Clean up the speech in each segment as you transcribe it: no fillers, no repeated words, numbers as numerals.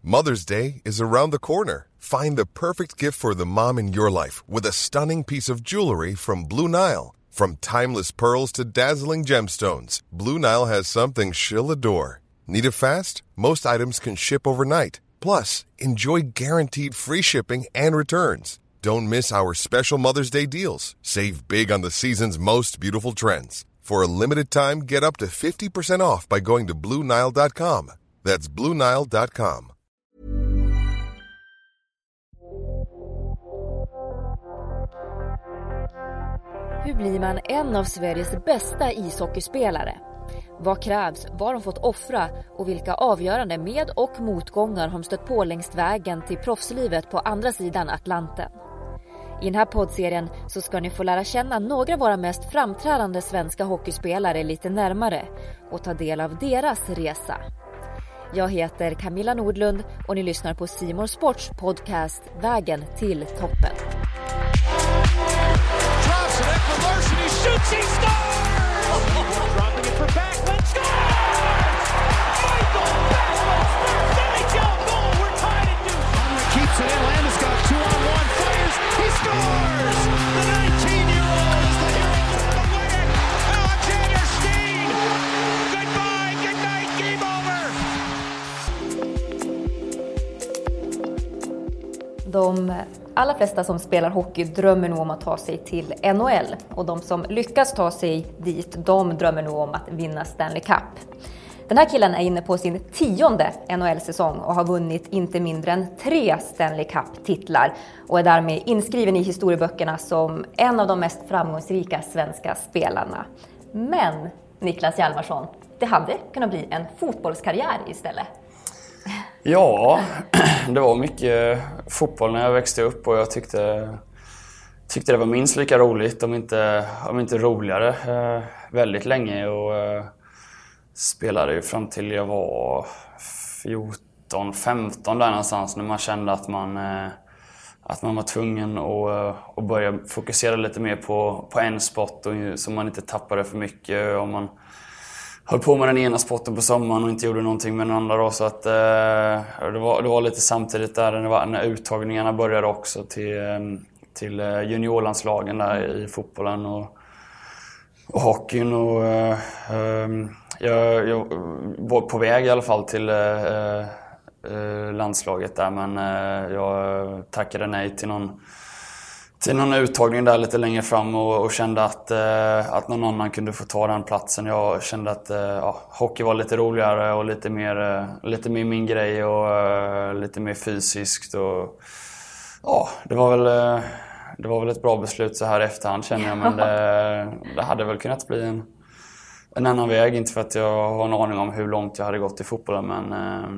Mother's Day is around the corner. Find the perfect gift for the mom in your life with a stunning piece of jewelry from Blue Nile. From timeless pearls to dazzling gemstones, Blue Nile has something she'll adore. Need it fast? Most items can ship overnight. Plus, enjoy guaranteed free shipping and returns. Don't miss our special Mother's Day deals. Save big on the season's most beautiful trends. For a limited time, get up to 50% off by going to BlueNile.com. That's BlueNile.com. Hur blir man en av Sveriges bästa ishockeyspelare? Vad krävs, vad har de fått offra och vilka avgörande med- och motgångar har de stött på längs vägen till proffslivet på andra sidan Atlanten? I den här poddserien så ska ni få lära känna några av våra mest framträdande svenska hockeyspelare lite närmare och ta del av deras resa. Jag heter Camilla Nordlund och ni lyssnar på C More Sports podcast Vägen till toppen. De allra flesta som spelar hockey drömmer nog om att ta sig till NHL. Och de som lyckas ta sig dit, de drömmer nog om att vinna Stanley Cup. Den här killen är inne på sin 10:e NHL-säsong och har vunnit inte mindre än 3 Stanley Cup-titlar. Och är därmed inskriven i historieböckerna som en av de mest framgångsrika svenska spelarna. Men Niklas Hjalmarsson, det hade kunnat bli en fotbollskarriär istället. Ja, det var mycket fotboll när jag växte upp och jag tyckte det var minst lika roligt, om inte roligare, väldigt länge. Och spelade ju fram till jag var 14-15 där någonstans, när man kände att man var tvungen att börja fokusera lite mer på en sport, och så man inte tappade för mycket. Om man höll på med den ena sporten på sommaren och inte gjorde någonting med den andra då, så att det var lite samtidigt där när uttagningarna började också till juniorlandslagen där i fotbollen och hockeyn. Och jag var på väg i alla fall till landslaget där, men jag tackade nej till någon uttagning där lite längre fram och kände att någon annan kunde få ta den platsen. Jag kände att hockey var lite roligare och lite mer min grej och lite mer fysiskt. Och, det var väl ett bra beslut så här i efterhand, känner jag, men det hade väl kunnat bli en annan väg. Inte för att jag har en aning om hur långt jag hade gått i fotbollen, men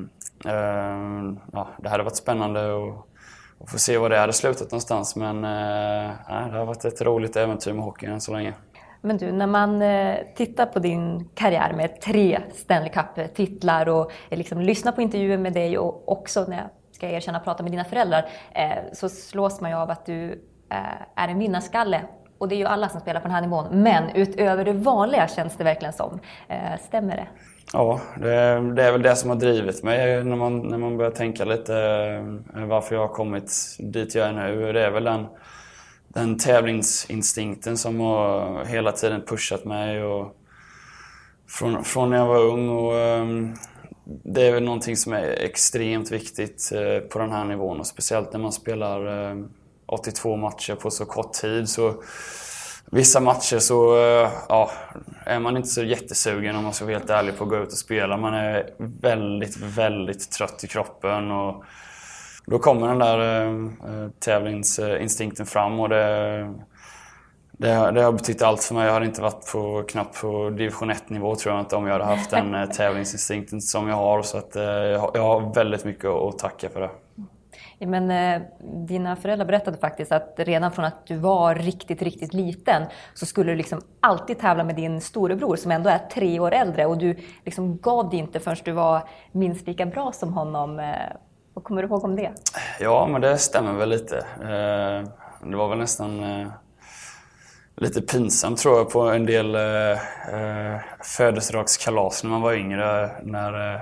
det hade varit spännande och få se vad det hade slutat någonstans. Men det har varit ett roligt äventyr med hockeyn än så länge. Men du, när man tittar på din karriär med 3 Stanley Cup-titlar och liksom lyssnar på intervjuer med dig och också när jag ska erkänna prata med dina föräldrar, så slås man ju av att du är en vinnarskalle. Och det är ju alla som spelar på den här nivån. Men utöver det vanliga känns det verkligen som. Stämmer det? Ja, det är väl det som har drivit mig när man börjar tänka lite varför jag har kommit dit jag är nu. Det är väl den tävlingsinstinkten som har hela tiden pushat mig och från när jag var ung. Och det är väl någonting som är extremt viktigt på den här nivån. Och speciellt när man spelar 82 matcher på så kort tid. Så vissa matcher så är man inte så jättesugen, om man ska vara helt ärlig, på att gå ut och spela. Man är väldigt, väldigt trött i kroppen. Och då kommer den där tävlingsinstinkten fram. Och det har betytt allt för mig. Jag hade inte varit knappt på division 1-nivå, tror jag inte, om jag hade haft den tävlingsinstinkten som jag har. Så att jag har väldigt mycket att tacka för det. Ja, men dina föräldrar berättade faktiskt att redan från att du var riktigt, riktigt liten så skulle du liksom alltid tävla med din storebror som ändå är 3 år äldre. Och du liksom gav dig inte förrän du var minst lika bra som honom. Vad kommer du ihåg om det? Ja, men det stämmer väl lite. Det var väl nästan lite pinsamt, tror jag, på en del födelsedagskalas när man var yngre. När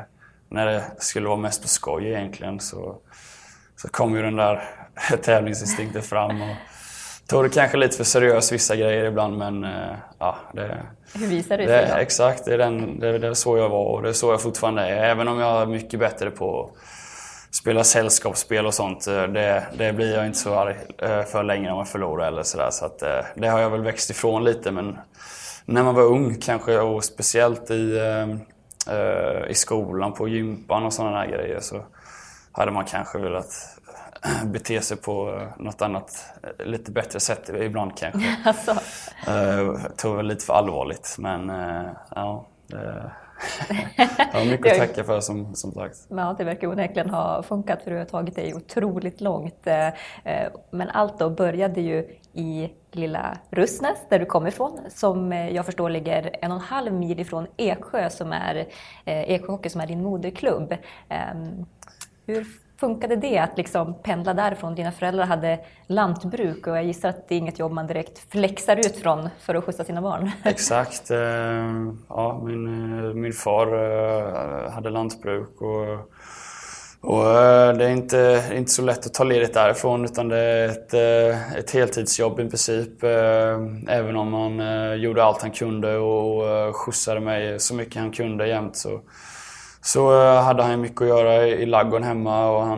när det skulle vara mest på skoj egentligen så kom ju den där tävlingsinstinkten fram och tog det kanske lite för seriöst vissa grejer ibland, men ja, hur visar det sig då? Exakt, det är så jag var och det är så jag fortfarande är. Även om jag är mycket bättre på att spela sällskapsspel och sånt, det blir jag inte så arg för längre om man förlorar eller sådär. Så att, det har jag väl växt ifrån lite, men när man var ung kanske, och speciellt i skolan på gympan och sådana här grejer, så hade man kanske velat bete sig på något annat, lite bättre sätt ibland kanske. Alltså. Tog väl lite för allvarligt, men ja, jag har mycket att tacka för som sagt. Ja, det verkar onekligen ha funkat, för du har tagit dig otroligt långt. Men allt då började ju i lilla Röstnäs, där du kommer ifrån, som jag förstår ligger 1,5 mil ifrån Eksjö, som är Eksjö Hockey, som är din moderklubb. Hur funkade det att liksom pendla därifrån? Dina föräldrar hade lantbruk och jag gissar att det är inget jobb man direkt flexar ut från för att skjutsa sina barn. Exakt. Ja, min far hade lantbruk och det är inte så lätt att ta ledigt därifrån, utan det är ett heltidsjobb i princip. Även om han gjorde allt han kunde och skjutsade mig så mycket han kunde jämt, så hade han mycket att göra i ladugården hemma, och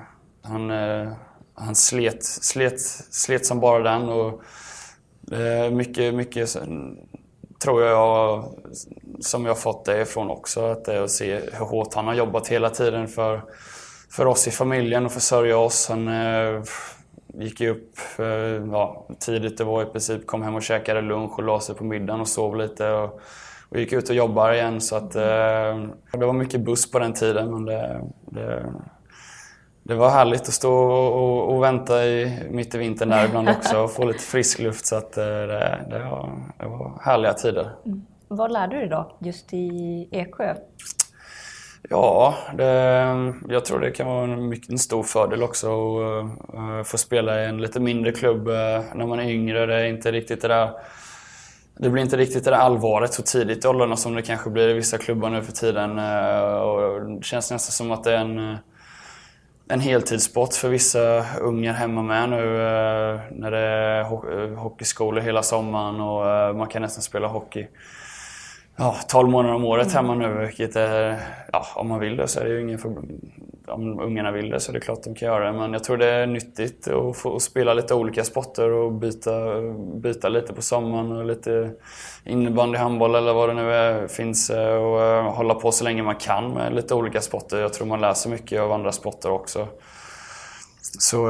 han slet som bara den. Och mycket tror jag som jag fått det ifrån också, att se hur hårt han har jobbat hela tiden för oss i familjen och försörja oss. Han gick ju upp tidigt, det var i princip, kom hem och käkade lunch och la sig på middagen och sov lite och gick ut och jobbade igen, så att det var mycket buss på den tiden, men det var härligt att stå och vänta mitt i vintern där ibland också och få lite frisk luft, så att det var härliga tider. Vad lärde du dig då just i Eksjö? Ja, jag tror det kan vara en stor fördel också att få spela i en lite mindre klubb när man är yngre. Det blir inte riktigt det där allvaret så tidigt i åldrarna som det kanske blir i vissa klubbar nu för tiden. Och det känns nästan som att det är en heltidssport för vissa ungar hemma med nu när det är hockeyskolor hela sommaren och man kan nästan spela hockey 12 månader om året hemma nu, vilket är, om man vill det så är det ju ingen om ungarna vill det så är det klart de kan göra det, men jag tror det är nyttigt att få spela lite olika sporter och byta lite på sommaren och lite innebandy, handboll eller vad det nu finns, och hålla på så länge man kan med lite olika sporter. Jag tror man lär sig mycket av andra sporter också. Så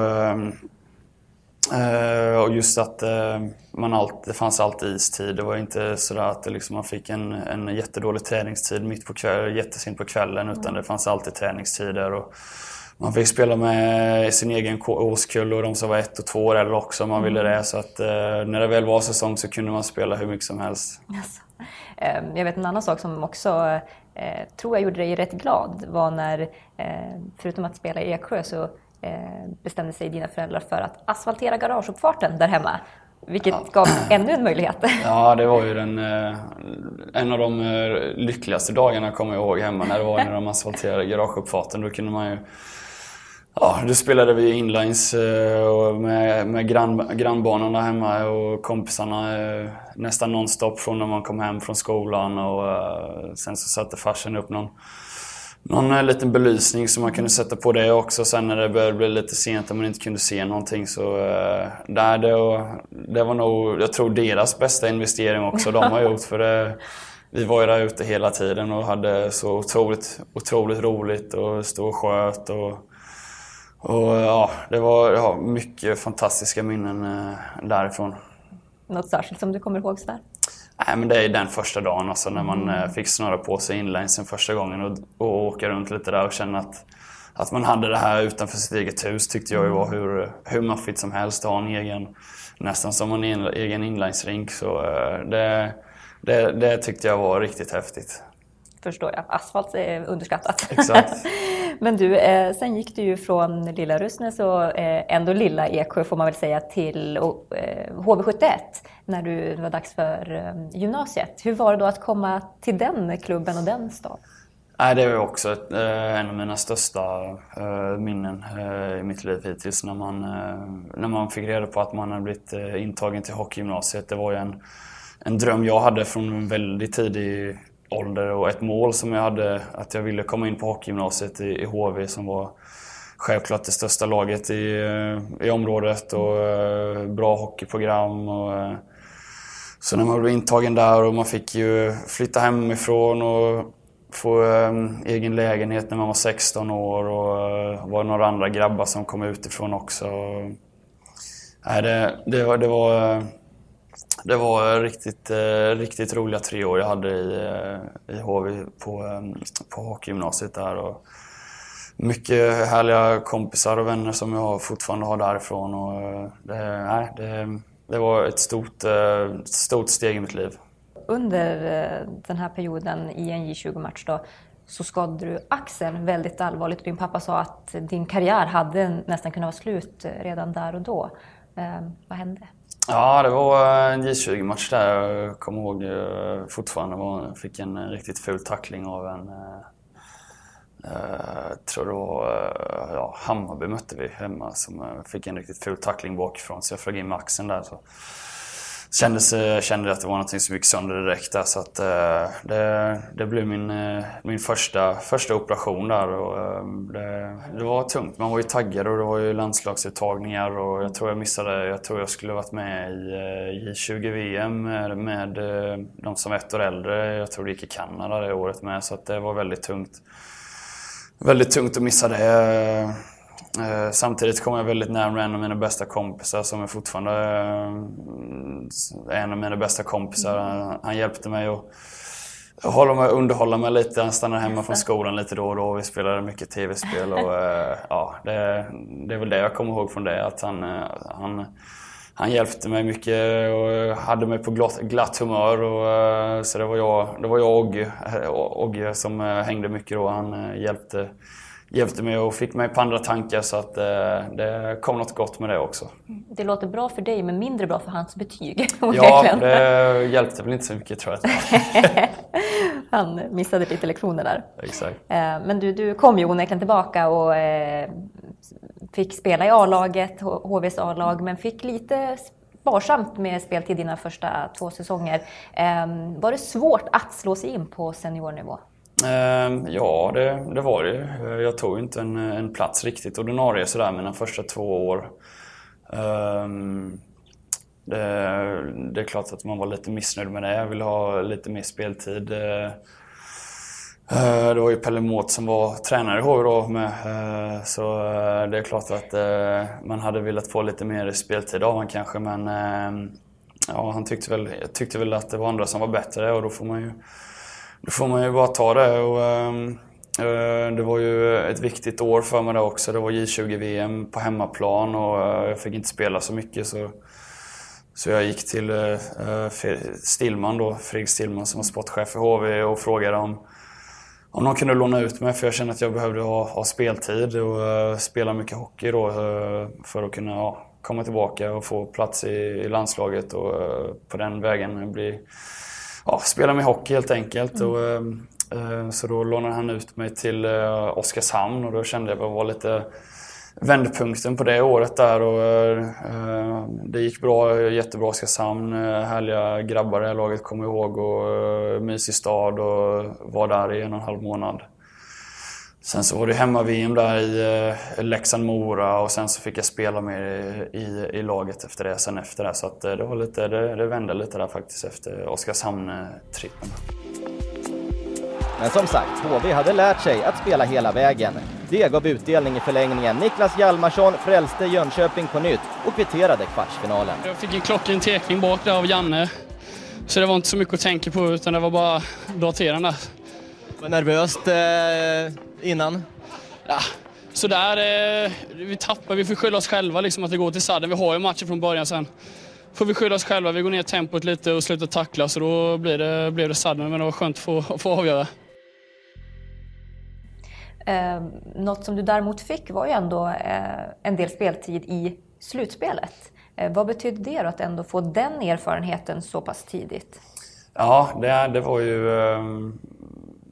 och just att det fanns alltid istid. Det var inte sådär att man fick en jättedålig träningstid mitt på kvällen, jättesent på kvällen, utan det fanns alltid träningstider och man fick spela med sin egen årskull och de som var 1 och 2 år eller också om man ville det, så att när det väl var säsong så kunde man spela hur mycket som helst. Alltså, jag vet en annan sak som också tror jag gjorde dig rätt glad var när förutom att spela i Eksjö så bestämde sig dina föräldrar för att asfaltera garageuppfarten där hemma, vilket gav ännu en möjlighet. Ja, det var ju en av de lyckligaste dagarna kommer jag ihåg hemma, när de asfalterade garageuppfarten. Då kunde man ju, då spelade vi inlines med grannbarnen där hemma och kompisarna nästan nonstop från när man kom hem från skolan, och sen så satte farsen upp någon liten belysning så man kunde sätta på det också. Sen när det började bli lite sent och man inte kunde se någonting, så det var nog, jag tror, deras bästa investering också de har gjort, för vi var ju där ute hela tiden och hade så otroligt roligt och stod och sköt och det var mycket fantastiska minnen därifrån. Något särskilt som du kommer ihåg sådär? Nej, men det är den första dagen alltså, när man fick snurra på sig inlinesen första gången och åka runt lite där och känna att man hade det här utanför sitt eget hus, tyckte jag ju var hur maffigt som helst att ha en egen, nästan som en egen inlinesrink, så det tyckte jag var riktigt häftigt. Förstår jag. Asfalt är underskattat. Exakt. Men du, sen gick du ju från lilla Röstnäs och ändå lilla Eksjö får man väl säga till HV71 när det var dags för gymnasiet. Hur var det då att komma till den klubben och den staden? Nej, det är också en av mina största minnen i mitt liv hittills. När man fick reda på att man hade blivit intagen till hockeygymnasiet. Det var ju en dröm jag hade från en väldigt tidig ålder och ett mål som jag hade, att jag ville komma in på hockeygymnasiet i HV som var självklart det största laget i området och bra hockeyprogram. Så när man blev intagen där och man fick ju flytta hemifrån och få egen lägenhet när man var 16 år och var några andra grabbar som kom utifrån också. Nej, det var riktigt roliga 3 år jag hade i HV på hockeygymnasiet där. Och mycket härliga kompisar och vänner som jag fortfarande har därifrån. Och det var ett stort steg i mitt liv. Under den här perioden i en J20-match då, så skadade du axeln väldigt allvarligt. Din pappa sa att din karriär hade nästan kunnat vara slut redan där och då. Vad hände? Ja, det var en J20-match där. Jag kommer ihåg fortfarande. Jag fick en riktigt ful tackling av jag tror det var Hammarby mötte vi hemma som fick en riktigt ful tackling bakifrån. Så jag flög in med axeln där. Så kände att det var något som gick sönder direkt där, så att det blev min första operation där och det var tungt. Man var ju taggad och det var ju landslagsuttagningar och jag tror jag skulle varit med i J20-VM med de som var 1 år äldre. Jag tror det gick i Kanada det året med, så att det var väldigt tungt att missa det. Samtidigt kom jag väldigt närmare en av mina bästa kompisar som är fortfarande en av mina bästa kompisar. Han hjälpte mig att underhålla mig lite. Han stannade hemma från skolan lite då och då. Vi spelade mycket tv-spel och det är väl det jag kommer ihåg från det. Att han hjälpte mig mycket och hade mig på glatt humör. Och, så det var jag och Ogge som hängde mycket då. Han hjälpte mig och fick mig på andra tankar, så att det kom något gott med det också. Det låter bra för dig men mindre bra för hans betyg. Ja, det hjälpte väl inte så mycket, tror jag. Han missade lite lektioner där. Exakt. Men du kom ju onekligen tillbaka och fick spela i A-laget, HVs A-lag, men fick lite sparsamt med speltid dina första 2 säsonger. Var det svårt att slå sig in på seniornivå? Ja, det var det. Jag tog inte en plats riktigt ordinarie sådär mina första 2 år. Det är klart att man var lite missnöjd med det. Jag ville ha lite mer speltid. Det var ju Pelle Mårth som var tränare i HV då med. Så det är klart att man hade velat få lite mer speltid av han kanske. Men han tyckte väl att det var andra som var bättre, och då får man ju bara ta det. Och det var ju ett viktigt år för mig då också. Det var J20-VM på hemmaplan och jag fick inte spela så mycket. Så jag gick till Fredrik Stillman som var sportchef för HV och frågade om de kunde låna ut mig. För jag kände att jag behövde ha speltid och spela mycket hockey då, för att kunna komma tillbaka och få plats i landslaget och på den vägen spela med hockey helt enkelt. Och, så då lånade han ut mig till Oskarshamn och då kände jag att det var lite vändpunkten på det året där. Och, det gick bra, jättebra Oskarshamn, härliga grabbar i det här laget kommer jag ihåg, och mysig stad, och var där i 1,5 månad. Sen så var det hemma-VM där i Leksand-Mora, och sen så fick jag spela med i laget efter det. Så att det var lite, det vände lite där faktiskt efter Oskarshamn-trippen. Men som sagt, HV hade lärt sig att spela hela vägen. Det gav utdelning i förlängningen. Niklas Hjalmarsson frälste Jönköping på nytt och kvitterade kvartsfinalen. Jag fick en klockren tekning bak där av Janne. Så det var inte så mycket att tänka på, utan det var bara att dra till den där. Var nervöst innan? Ja, så där vi får skylla oss själva liksom att det går till sadden. Vi har ju matchen från början, sen får vi skylla oss själva. Vi går ner tempot lite och slutar tackla, så då blev det sadden, men det var skönt att få avgöra. Något som du däremot fick var ju ändå en del speltid i slutspelet. Vad betydde det då att ändå få den erfarenheten så pass tidigt? Ja, det var ju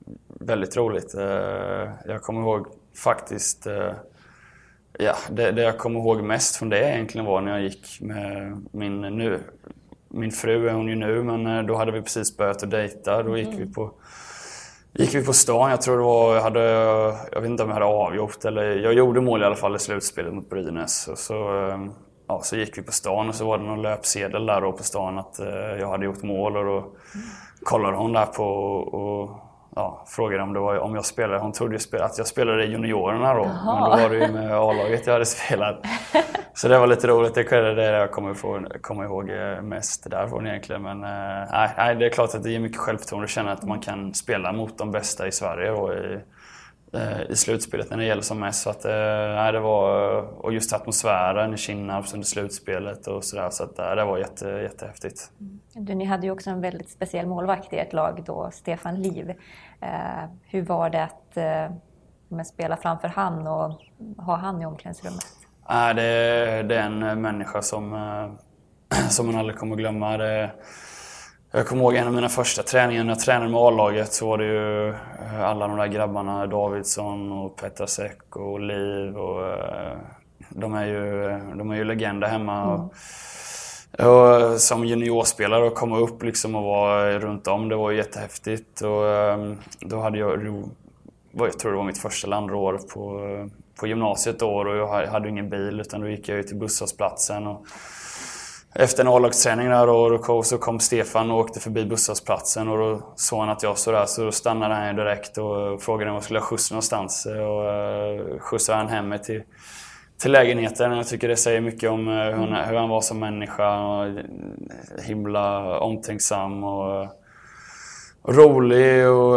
väldigt roligt. Jag kommer ihåg faktiskt... det jag kommer ihåg mest från det egentligen var när jag gick med min fru är hon ju nu, men då hade vi precis börjat att dejta. Då gick vi på stan. Jag tror det var, jag vet inte om jag hade avgjort, eller jag gjorde mål i alla fall i slutspelet mot Brynäs. Och så gick vi på stan och så var det någon löpsedel där då på stan att jag hade gjort mål, och då kollade hon där på och frågade om jag spelade. Hon trodde att jag spelade i juniorerna då. Men då var det ju med A-laget jag hade spelat. Så det var lite roligt. Det är det jag kommer ihåg mest därifrån egentligen. Men nej, det är klart att det ger mycket självförtroende att känna att man kan spela mot de bästa i Sverige då, i slutspelet när det gäller som mest. Så att, det var, och just atmosfären i Kinnarps under slutspelet och sådär. Så att, det var jättehäftigt. Ni hade ju också en väldigt speciell målvakt i ert lag då, Stefan Liv. Hur var det att spela framför han och ha han i omklädningsrummet? Det är en människa som man aldrig kommer glömma. Jag kommer ihåg en av mina första träningar när jag tränade med A-laget, så var det ju alla de där grabbarna, Davidsson och Petrasek och Liv, och de är ju legender hemma. Och som juniorspelare och komma upp liksom och vara runt om, det var ju jättehäftigt. Och då hade jag tror det var mitt första landår på gymnasiet då, och jag hade ingen bil, utan då gick jag ju till busshållplatsen. Och efter en A-lagsträning där så kom Stefan och åkte förbi busshållplatsen, och då såg han att jag så där, så då stannade han direkt och frågade om jag skulle ha skjuts någonstans, och skjutsade han hem till lägenheten. Jag tycker det säger mycket om hur han var som människa, och himla omtänksam och rolig, och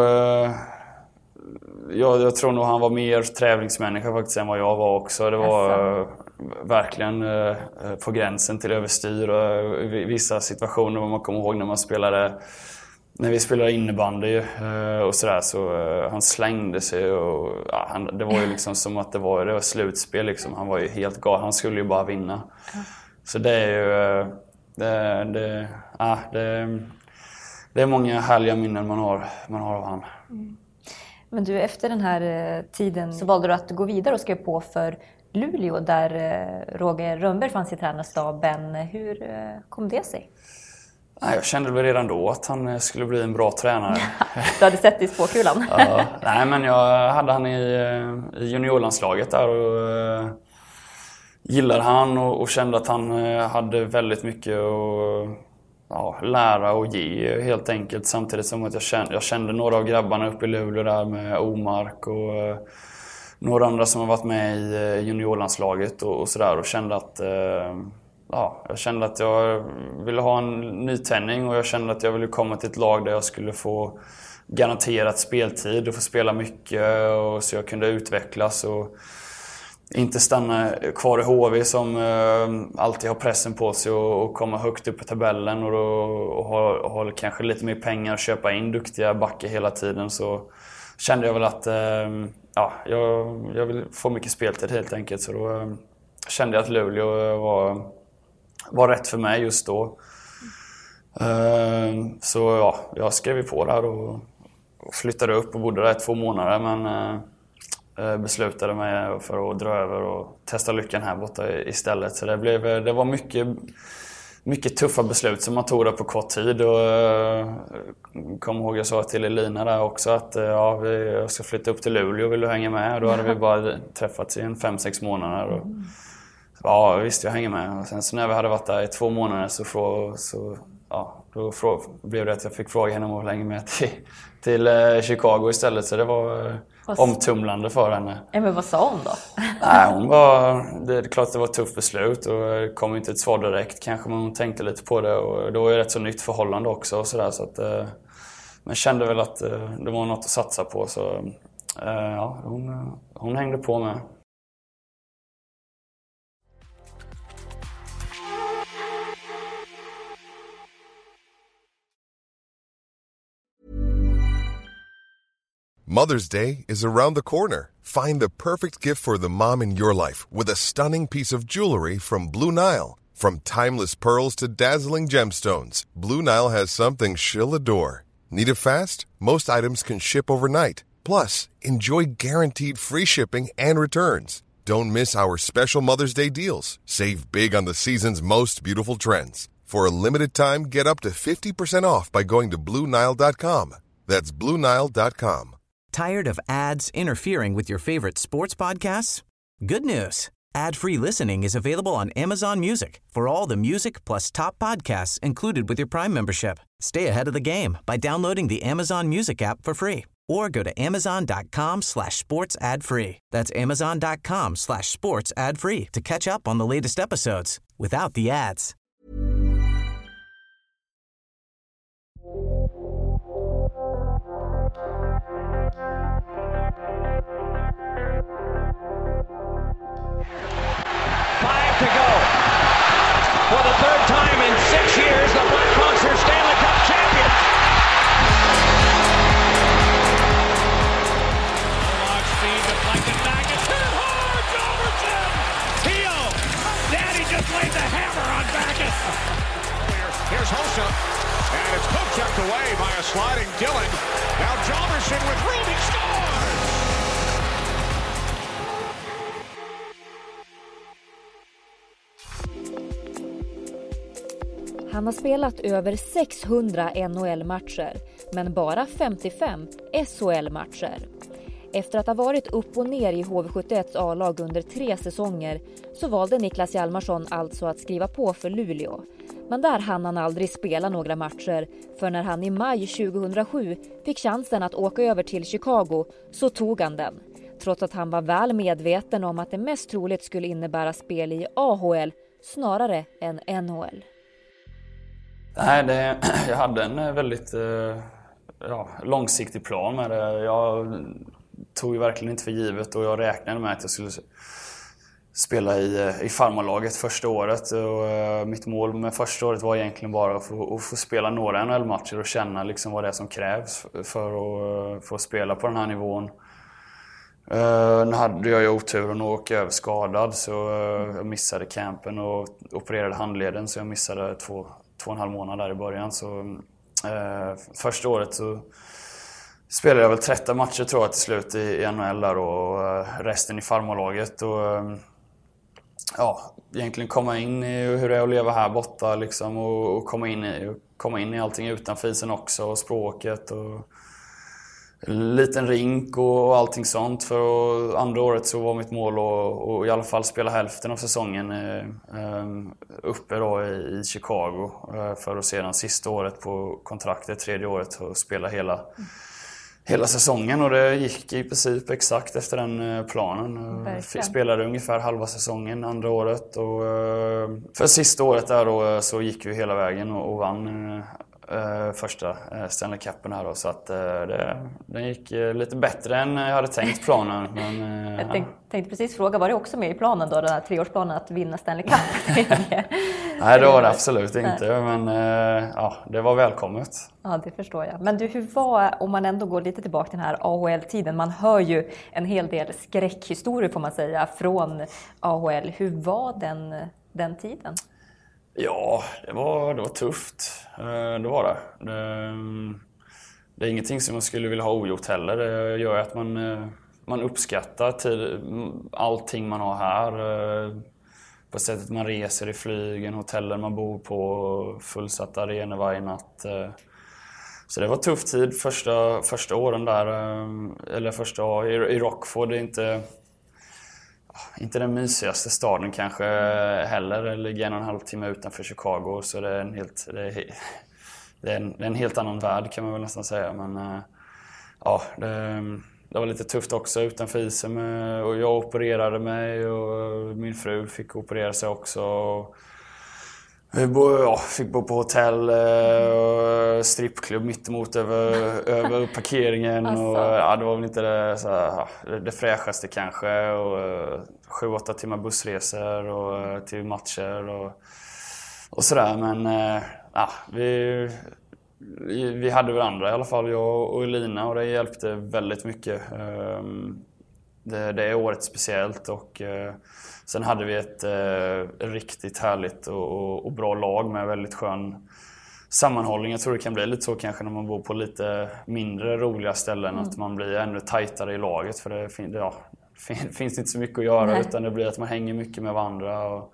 jag tror nog han var mer tävlingsmänniska faktiskt än vad jag var också. Det var verkligen på gränsen till överstyr, och vissa situationer man kommer ihåg när vi spelade innebandy och sådär, så han slängde sig, och det var ju liksom som att det var slutspel liksom. Han var ju helt galen, han skulle ju bara vinna. Så det är ju det är många härliga minnen man har av han. Men du, efter den här tiden så valde du att gå vidare och skrev på för Luleå, där Roger Rönnberg fanns i tränarstaben. Hur kom det sig? Jag kände väl redan då att han skulle bli en bra tränare. Du hade sett det i spåkulan? Ja, nej, men jag hade han i juniorlandslaget där, och gillade han och kände att han hade väldigt mycket att lära och ge helt enkelt. Samtidigt som att jag kände några av grabbarna uppe i Luleå där med Omark och några andra som har varit med i juniorlandslaget och sådär, och kände att jag kände att jag ville ha en nytändning, och jag kände att jag ville komma till ett lag där jag skulle få garanterat speltid och få spela mycket, och så jag kunde utvecklas och inte stanna kvar i HV som alltid har pressen på sig och komma högt upp i tabellen och ha kanske lite mer pengar och köpa in duktiga backar hela tiden. Så kände jag väl att jag vill få mycket speltid helt enkelt. Så då kände jag att Luleå var rätt för mig just då. Så jag skrev på där och flyttade upp och bodde där 2 månader, men beslutade mig för att dra över och testa lyckan här borta istället. Så det var mycket tuffa beslut som man tog där på kort tid, och kom ihåg jag sa till Elina där också att jag ska flytta upp till Luleå, vill du hänga med? Och då hade vi bara träffats i 5-6 månader. Och, ja, visst, jag hänger med. Och sen så när vi hade varit där i 2 månader då blev det att jag fick fråga henne om att hänga med till Chicago istället. Så det var omtumlande för henne. Men vad sa hon då? Nej, det är klart att det var ett tufft beslut, och det kom inte ett svar direkt kanske, men hon tänkte lite på det, och då är det ett så nytt förhållande också och sådär, så att men kände väl att det var något att satsa på, så hon hängde på med. Mother's Day is around the corner. Find the perfect gift for the mom in your life with a stunning piece of jewelry from Blue Nile. From timeless pearls to dazzling gemstones, Blue Nile has something she'll adore. Need it fast? Most items can ship overnight. Plus, enjoy guaranteed free shipping and returns. Don't miss our special Mother's Day deals. Save big on the season's most beautiful trends. For a limited time, get up to 50% off by going to BlueNile.com. That's BlueNile.com. Tired of ads interfering with your favorite sports podcasts? Good news. Ad-free listening is available on Amazon Music for all the music plus top podcasts included with your Prime membership. Stay ahead of the game by downloading the Amazon Music app for free or go to amazon.com/sports ad free. That's amazon.com/sports ad free to catch up on the latest episodes without the ads. To go. For the third time in 6 years, the Blackhawks are Stanley Cup champions. Long speed deflected back and hit it hard. Robertson. Theo. Daddy just laid the hammer on Backes. Here's Hossa. And it's poke-checked away by a sliding Dillon. Now Robertson with room. He scores. Han har spelat över 600 NHL-matcher, men bara 55 SHL-matcher. Efter att ha varit upp och ner i HV71s A-lag under 3 säsonger så valde Niklas Hjalmarsson alltså att skriva på för Luleå. Men där hann han aldrig spela några matcher, för när han i maj 2007 fick chansen att åka över till Chicago så tog han den. Trots att han var väl medveten om att det mest troligt skulle innebära spel i AHL snarare än NHL. Nej, jag hade en väldigt långsiktig plan med det. Jag tog ju verkligen inte för givet och jag räknade med att jag skulle spela i farmarlaget första året. Och mitt mål med första året var egentligen bara att få spela några NHL-matcher och känna liksom vad det är som krävs för att spela på den här nivån. Nu hade jag ju oturen att åka över skadad, så jag missade campen och opererade handleden, så jag missade 2,5 månader där i början. Så första året så spelade jag väl 30 matcher tror jag till slut i NHL där, och resten i farmarlaget. Och egentligen komma in i hur det är att leva här borta liksom, och komma in i allting utanför isen också, och språket och liten rink och allting sånt. För andra året så var mitt mål att i alla fall spela hälften av säsongen uppe då i Chicago, för att sedan sista året på kontraktet, tredje året, och spela hela säsongen. Och det gick i princip exakt efter den planen. Spelade ungefär halva säsongen andra året, och för sista året där då så gick vi hela vägen och vann första Stanley Cupen här då, så att den gick lite bättre än jag hade tänkt planen. Men, jag tänkte precis fråga, var det också med i planen då, den här 3-årsplanen att vinna Stanley Cup? Nej, det var det absolut inte, men det var välkommet. Ja, det förstår jag. Men du, hur var, om man ändå går lite tillbaka till den här AHL-tiden, man hör ju en hel del skräckhistorier får man säga från AHL. Hur var den tiden? Ja, det var tufft. Det var det. Det är ingenting som man skulle vilja ha ogjort heller. Det gör att man uppskattar allting man har här. På sättet man reser i flygen, hotellen man bor på, fullsatta arenor varje natt. Så det var tuff tid första åren där. Eller första i Rockford. Det är inte den mysigaste staden kanske heller. Det ligger 1,5 timme utanför Chicago, så det är en helt annan värld kan man väl nästan säga. Men det var lite tufft också utanför isen. Och jag opererade mig och min fru fick operera sig också. Vi fick bo på hotell och strippklubb mittemot över parkeringen. Alltså. Och, det var väl inte det fräschaste kanske. Och 7-8 timmar bussresor och till matcher och sådär. Men vi hade varandra i alla fall, jag och Elina, och det hjälpte väldigt mycket. Det är året speciellt, och sen hade vi ett riktigt härligt och bra lag med väldigt skön sammanhållning. Jag tror det kan bli lite så kanske när man bor på lite mindre roliga ställen, att man blir ännu tajtare i laget, för det finns inte så mycket att göra. Nej. Utan det blir att man hänger mycket med varandra. Och,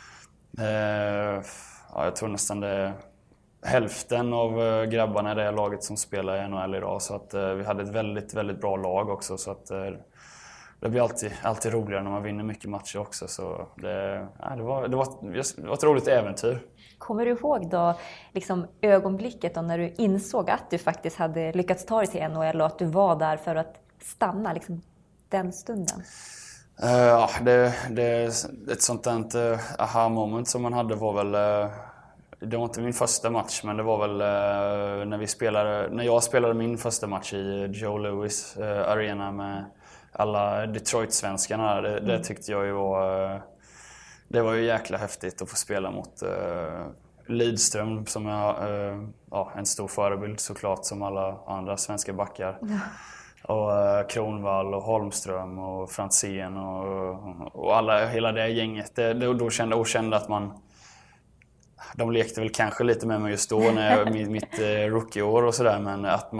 jag tror nästan det är hälften av grabbarna i det laget som spelar i NHL idag, så att vi hade ett väldigt, väldigt bra lag också, så att det blir alltid roligare när man vinner mycket matcher också. Så det var ett roligt äventyr. Kommer du ihåg då liksom ögonblicket då när du insåg att du faktiskt hade lyckats ta dig till NHL och att du var där för att stanna, liksom den stunden? Det ett sånt där aha-moment som man hade var väl... Det var inte min första match, men det var väl när jag spelade min första match i Joe Louis Arena med alla Detroit-svenskarna. Det tyckte jag ju var... Det var ju jäkla häftigt att få spela mot Lidström som är en stor förebild såklart, som alla andra svenska backar. Ja. Och Kronwall och Holmström och Franzén och hela det gänget. Då kände att de lekte väl kanske lite med mig just då när mitt rookieår och sådär, men att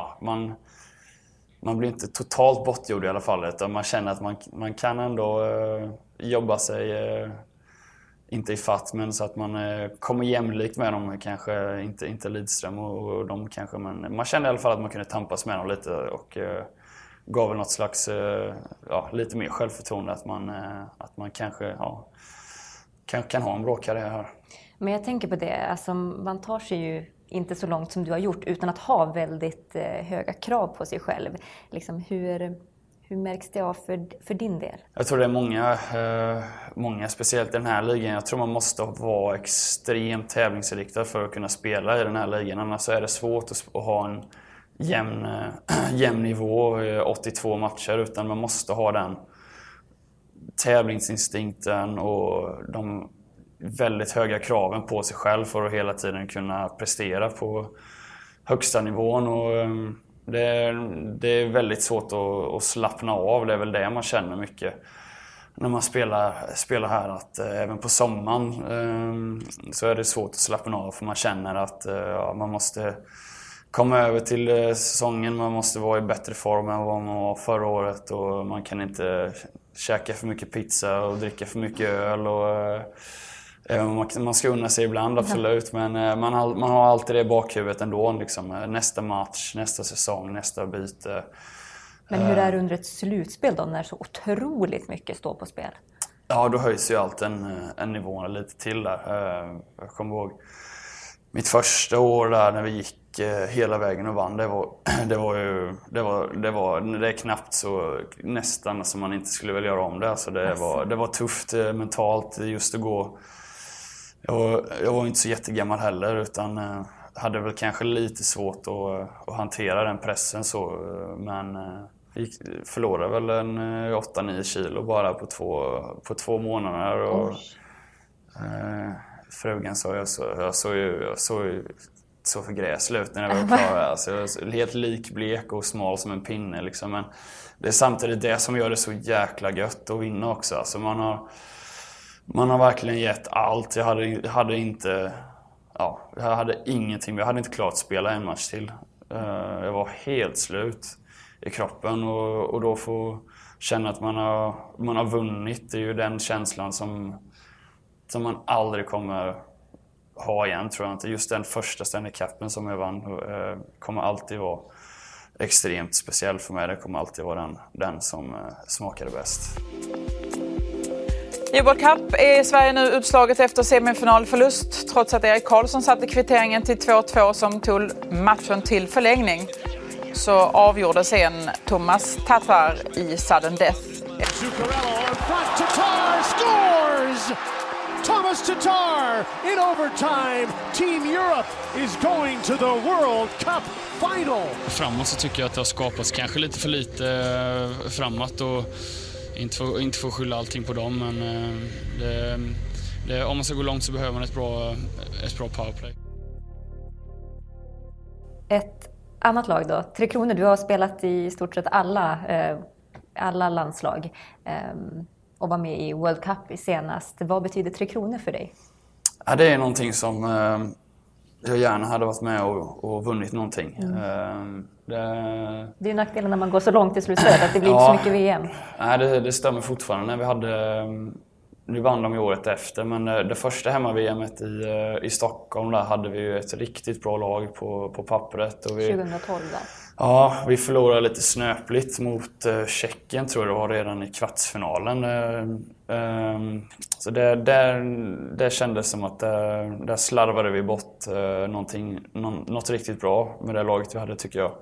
man blir inte totalt bortgjord i alla fall, utan man känner att man kan ändå jobba sig, inte i fatt, men så att man kommer jämlikt med dem, kanske inte Lidström och de kanske, men man kände i alla fall att man kunde tampas med dem lite och gav väl något slags lite mer självförtroende att man kanske kan ha en bra karriär här. Men jag tänker på det, alltså man tar sig ju inte så långt som du har gjort utan att ha väldigt höga krav på sig själv. Liksom, hur märks det av för din del? Jag tror det är många, speciellt i den här ligan. Jag tror man måste vara extremt tävlingsinriktad för att kunna spela i den här ligan. Annars är det svårt att ha en jämn nivå, 82 matcher, utan man måste ha den tävlingsinstinkten och de väldigt höga kraven på sig själv för att hela tiden kunna prestera på högsta nivån. Och det är väldigt svårt att slappna av. Det är väl det man känner mycket när man spelar här, att även på sommaren så är det svårt att slappna av, för man känner att man måste komma över till säsongen, man måste vara i bättre form än vad man var förra året, och man kan inte käka för mycket pizza och dricka för mycket öl, och man ska unna sig ibland, absolut, men man har alltid det i bakhuvudet ändå, liksom, nästa match, nästa säsong, nästa byte. Men hur är det under ett slutspel då, när så otroligt mycket står på spel? Ja, då höjs ju allt en nivå lite till där. Jag kommer ihåg mitt första år där när vi gick hela vägen och vann. Det är knappt så nästan som man inte skulle vilja göra om det. Alltså det var tufft mentalt just att gå. Jag var inte så jättegammal heller, utan hade väl kanske lite svårt att hantera den pressen så, men förlorade väl en 8-9 kilo bara på två månader, och frugan sa jag så för gräslig ut när jag var klar. Alltså, jag var helt likblek och smal som en pinne liksom. Men det är samtidigt det som gör det så jäkla gött att vinna också. Alltså, man har verkligen gett allt. Jag hade ingenting. Jag hade inte klart att spela en match till. Jag var helt slut i kroppen, och då få känna att man har vunnit, det är ju den känslan som man aldrig kommer ha igen, tror jag inte. Just den första Stanley Cupen som jag vann kommer alltid vara extremt speciell för mig. Det kommer alltid vara den som smakade bäst. I World Cup är Sverige nu utslaget efter semifinalförlust, trots att Erik Karlsson satte kvitteringen till 2-2 som tog matchen till förlängning. Så avgjorde sen Thomas Tatar i sudden death. Tatar scores! Thomas Tatar in overtime. Team Europe is going to the World Cup final. Framåt så tycker jag att det har skapats kanske lite för lite framåt, och inte få skylla allting på dem, men om man ska gå långt så behöver man ett bra powerplay. Ett annat lag då, Tre Kronor, du har spelat i stort sett alla landslag och var med i World Cup senast. Vad betyder Tre Kronor för dig? Ja, det är någonting som jag gärna hade varit med och vunnit någonting. Det är ju nackdelen när man går så långt i slutspelet att det blir inte så mycket VM. Nej, det stämmer fortfarande. Nu vann de ju året efter, men det första hemma-VMet i Stockholm där hade vi ju ett riktigt bra lag på pappret. Och 2012 där. Ja, vi förlorade lite snöpligt mot Tjeckien tror jag det var redan i kvartsfinalen. Så det kändes som att där slarvade vi bort något riktigt bra med det laget vi hade tycker jag.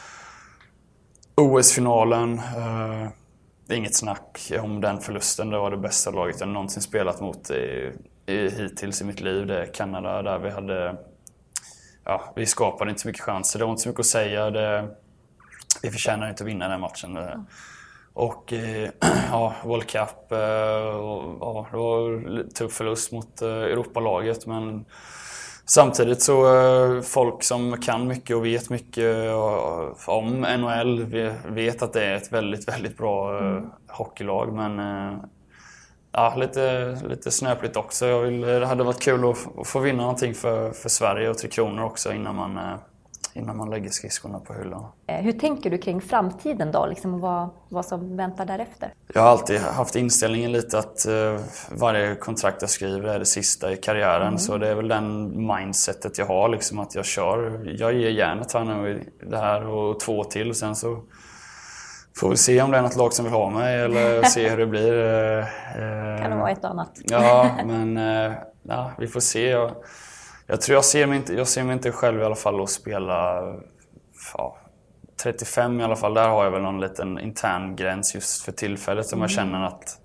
OS-finalen, inget snack om den förlusten. Det var det bästa laget jag någonsin spelat mot hittills i mitt liv. Det är Kanada där vi hade... Ja, vi skapade inte så mycket chanser. Det var inte så mycket att säga. Vi förtjänar inte att vinna den matchen. Och World Cup. Det var en tuff förlust mot Europalaget. Men samtidigt så folk som kan mycket och vet mycket om NHL vet att det är ett väldigt, väldigt bra hockeylag. Men lite snöpligt också. Det hade varit kul att få vinna någonting för Sverige och Tre Kronor också innan man lägger skridskorna på hyllan. Hur tänker du kring framtiden då? Liksom vad som väntar därefter? Jag har alltid haft inställningen lite att varje kontrakt jag skriver är det sista i karriären. Så det är väl den mindsetet jag har. Liksom att jag ger järnet här nu i det här och 2 till. Sen så får vi se om det är något lag som vill ha mig eller se hur det blir. Kan det vara ett annat? Ja, men vi får se. Jag tror jag ser mig inte själv i alla fall att spela 35 i alla fall. Där har jag väl någon liten intern gräns just för tillfället som jag känner att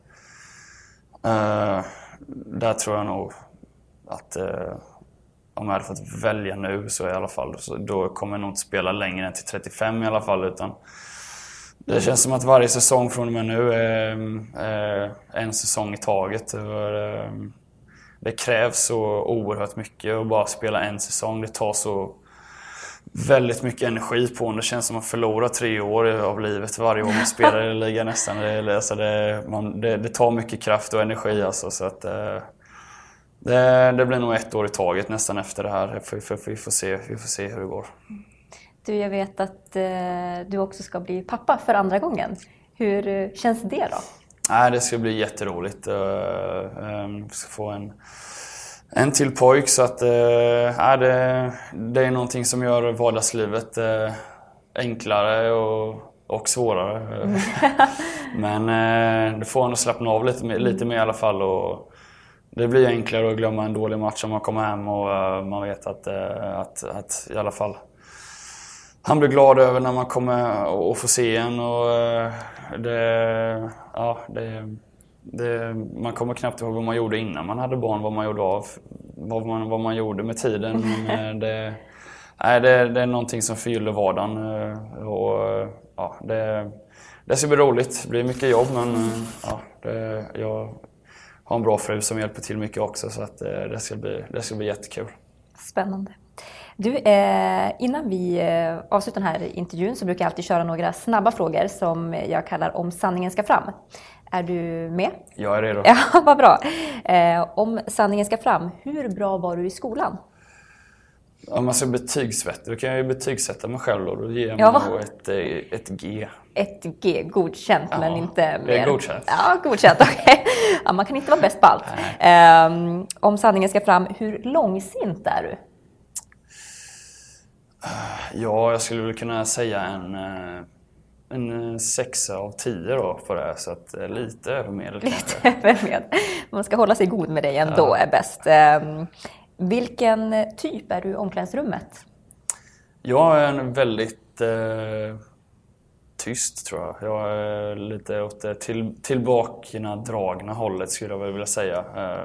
där tror jag nog att om jag hade fått välja nu så i alla fall då kommer jag nog inte spela längre än till 35 i alla fall utan det känns som att varje säsong från och med nu är en säsong i taget. Det krävs så oerhört mycket att bara spela en säsong. Det tar så väldigt mycket energi på en. Det känns som att man förlorar 3 år av livet varje år man spelar i ligan nästan. Det tar mycket kraft och energi alltså, så att det blir nog 1 år i taget nästan efter det här. Vi får se hur det går. Du, jag vet att du också ska bli pappa för andra gången. Hur känns det då? Det ska bli jätteroligt. Jag ska få en till pojk så att det är någonting som gör vardagslivet enklare och svårare. Men det får en att slappna av lite mer i alla fall. Och det blir enklare att glömma en dålig match om man kommer hem och man vet att i alla fall han blir glad över när man kommer och får se en och man kommer knappt ihåg vad man gjorde innan man hade barn, vad man gjorde av, vad man gjorde med tiden. Men det är någonting som förgyller vardagen och det ska bli roligt. Det blir mycket jobb men jag har en bra fru som hjälper till mycket också så att det ska bli jättekul. Spännande. Du, innan vi avslutar den här intervjun så brukar jag alltid köra några snabba frågor som jag kallar om sanningen ska fram. Är du med? Jag är redo. Ja, vad bra. Om sanningen ska fram, hur bra var du i skolan? Om man ska betygsätta, då kan jag ju betygsätta mig själv då ger jag mig ett G. Ett G, godkänt men inte mer. Det är godkänt. Ja, godkänt, okej. Ja, man kan inte vara bäst på allt. Om sanningen ska fram, hur långsint är du? Ja, jag skulle väl kunna säga en 6 av 10 då på det här, så att lite övermedel kanske. Lite övermedel. Man ska hålla sig god med dig ändå är bäst. Vilken typ är du i omklädningsrummet? Jag är en väldigt tyst tror jag. Jag är lite åt det tillbakadragna hållet skulle jag väl vilja säga.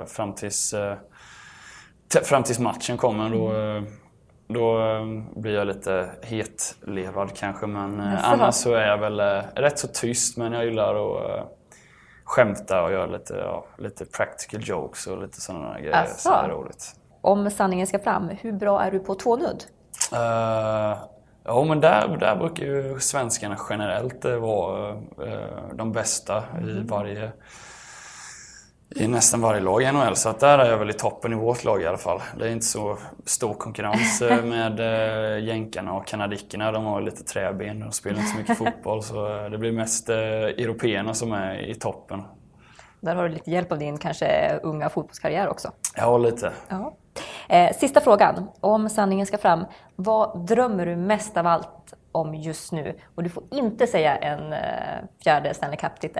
Fram tills matchen kommer då blir jag lite hetlevrad kanske, men annars så är jag väl rätt så tyst, men jag gillar att skämta och göra lite practical jokes och lite sådana grejer som är roligt. Om sanningen ska fram, hur bra är du på tånudd? Ja, men där brukar ju svenskarna generellt vara de bästa i nästan varje lag i NHL, så att där är jag väl i toppen i vårt lag i alla fall. Det är inte så stor konkurrens med jänkarna och kanadickerna. De har lite träben och spelar inte så mycket fotboll, så det blir mest européerna som är i toppen. Där har du lite hjälp av din kanske unga fotbollskarriär också. Ja, lite. Ja. Sista frågan, om sanningen ska fram. Vad drömmer du mest av allt om just nu? Och du får inte säga en fjärde Stanley Cup-titel.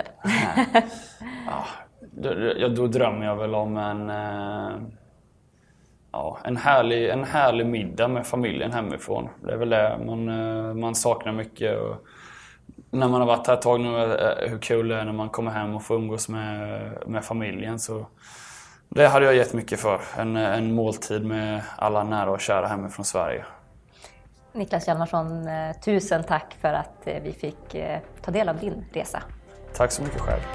Då drömmer jag väl om en härlig middag med familjen hemifrån. Det är väl det man saknar mycket. Och när man har varit här ett tag nu, hur kul det är när man kommer hem och får umgås med familjen. Så det hade jag gett mycket för. En måltid med alla nära och kära hemifrån Sverige. Niklas Hjalmarsson, tusen tack för att vi fick ta del av din resa. Tack så mycket själv.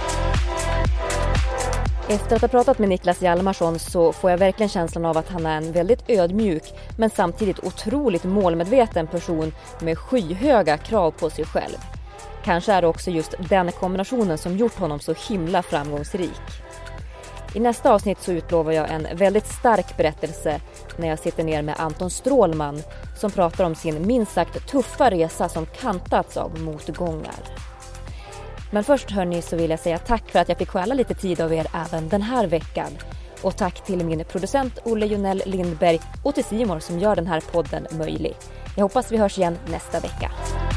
Efter att ha pratat med Niklas Hjalmarsson så får jag verkligen känslan av att han är en väldigt ödmjuk men samtidigt otroligt målmedveten person med skyhöga krav på sig själv. Kanske är det också just den kombinationen som gjort honom så himla framgångsrik. I nästa avsnitt så utlovar jag en väldigt stark berättelse när jag sitter ner med Anton Strålman som pratar om sin minst sagt tuffa resa som kantats av motgångar. Men först hörni så vill jag säga tack för att jag fick stjäla lite tid av er även den här veckan. Och tack till min producent Olle Jonell Lindberg och till Simon som gör den här podden möjlig. Jag hoppas vi hörs igen nästa vecka.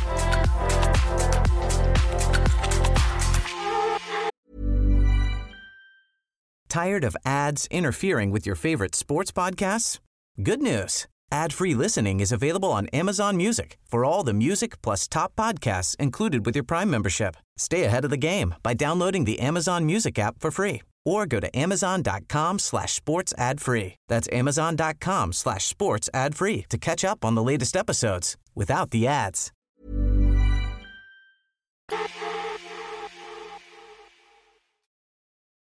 Tired of ads interfering with your favorite sports podcasts? Good news. Ad-free listening is available on Amazon Music for all the music plus top podcasts included with your Prime membership. Stay ahead of the game by downloading the Amazon Music app for free or go to amazon.com/sports ad free. That's amazon.com/sports ad free to catch up on the latest episodes without the ads.